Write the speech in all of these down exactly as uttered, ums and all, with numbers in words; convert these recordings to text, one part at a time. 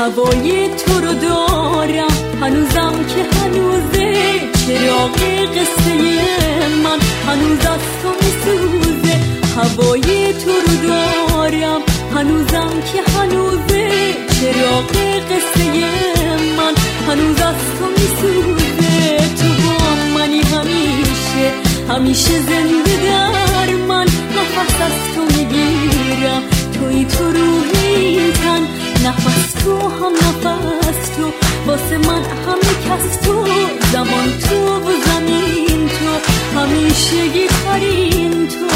هوای تو رو دارم هنوزم که هنوزه، چراغ قصه من هنوز از تو میسوزه. هوای تو رو دارم هنوزم که هنوزه، چراغ قصه من هنوز از تو میسوزه. تو با منی همیشه همیشه زنده در من، نفس از تو میگیرم توی تو روحی تن، نفس تو هم نفس تو واسه من همه کس تو، زمان تو و زمین تو همیشه گیترین تو.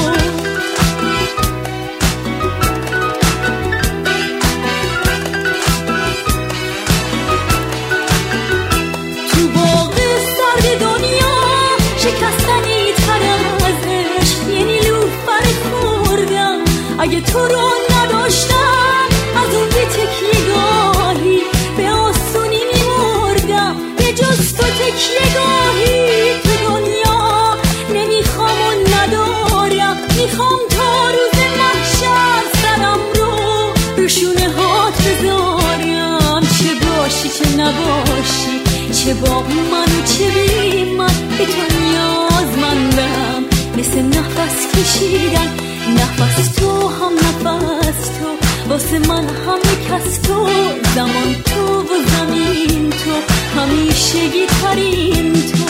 تو باغ سرد دنیا شکستنی تر از عشق، یه نیلوفر خوردم اگه تو رو نداشتم، از اون بی تکیه گاهی به آسونی میمردم، به جز تو تکیه گاهی تو دنیا نمیخوام و ندارم. میخوام تا روز محشر سرم رو رو شونه هات بذارم، چه باشی چه نباشی، چه با من و چه بی من، به تو نیازمندم مثل نفس کشیدن، نفس تو هم نفس تو واسه من همه کس تو، زمان تو و زمین تو همیشه گیترین تو.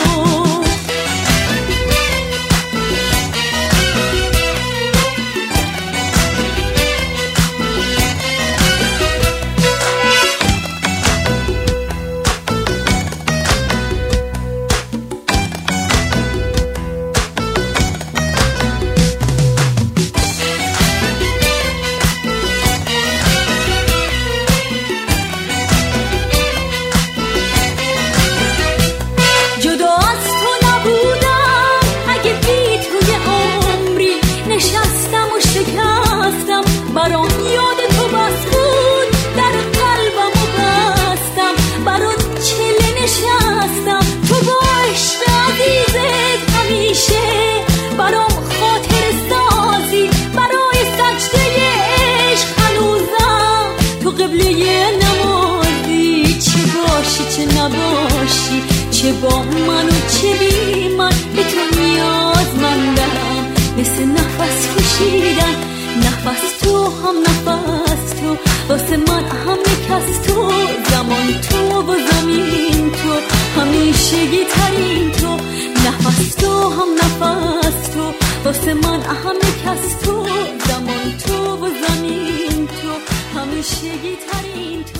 برام یاد تو بس بود در قلبم و بستم، برات چله نشستم تو با عشق عزیزت همیشه برام خاطر سازی، برای سجده عشق هنوزم تو قبله نمازی، چه باشی چه نباشی، چه با من و چه بی من، به تو نیازمندم مثل نفس کشیدن، نفس تو هم نفس تو واسه من همه کس تو، زمان تو و زمین تو همیشه گیترین تو، نفس تو هم نفس تو واسه من همه کس تو، زمان تو و زمین تو همیشه گیترین تو.